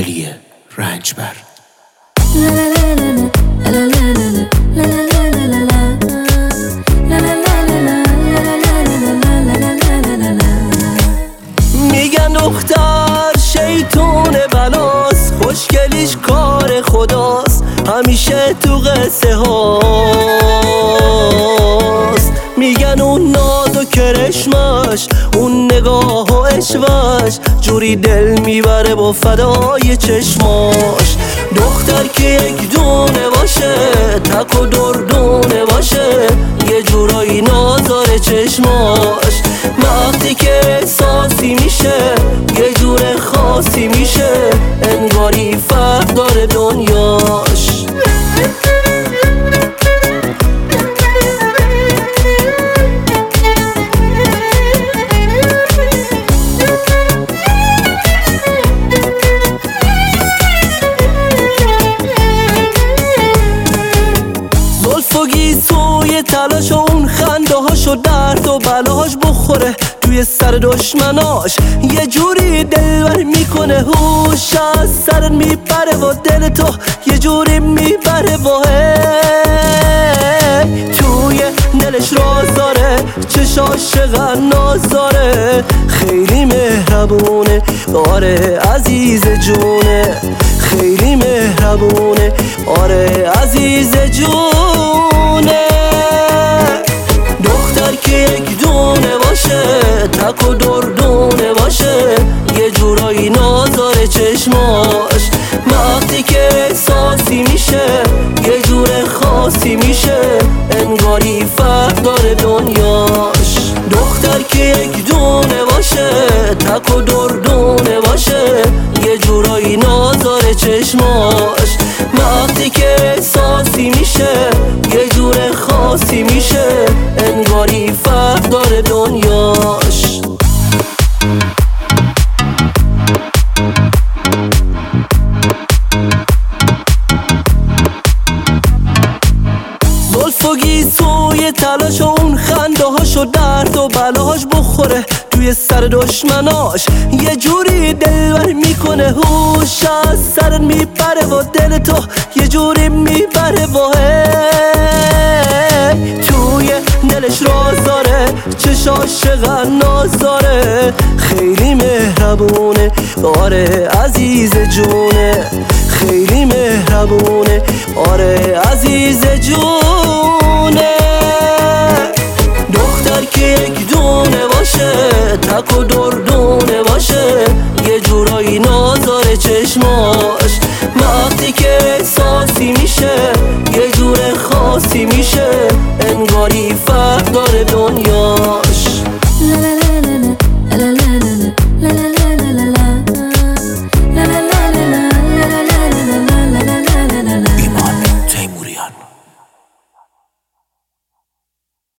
علی رنجبر. میگن دختر شیطون بلاست، خوشگلیش کار خداست، همیشه تو قصه هاست. میگن اون ناز و کرشمش، اون نگاه و عشقش، جوری دل میبره با فدای چشماش. دختر که یک دونه باشه، تک و دردونه باشه، یه جورایی نازاره چشماش. وقتی که احساسی میشه، یه جور خاصی میشه، انگاری فرق داره دنیاش. سوی تلاش و اون خنده هاش و درد و بلاهاش بخوره توی سر دشمناش. یه جوری دلبر میکنه، هوش از سر میبره و دل تو یه جوری میبره و توی دلش راز داره، چشاش چقدر ناز داره، خیلی مهربونه، آره عزیز جونه، خیلی مهربونه، آره عزیز جونه. دختر که یک دونه باشه، تک و دردونه باشه، یه جورایی نازاره چشماش. وقتی که احساسی میشه، یه جور خاصی میشه، انگاری فرق داره دنیاش. دختر که یک دونه باشه، تک و دردونه باشه، یه جورایی نازاره چشماش. وقتی که احساسی میشه، یه جور خاصی میشه، انگاری فرق داره دنیاش. زلفگی سوی تلاش و اون خنده هاش و درد و بلاهاش بخوره توی سر دشمناش. یه جوری دلبر میکنه، هوش از سر میبره و دل تو یه جوری میبره و توی دلش راز داره، چشاش چقدر ناز داره، خیلی مهربونه، آره عزیز جونه، خیلی مهربونه، آره عزیز جونه. دختر که یک دونه باشه، تک و دردونه باشه، یه جورایی نازاره چشماش. وقتی که احساسی میشه، یه جور خاصی میشه، انگاری فرق داره دنیا.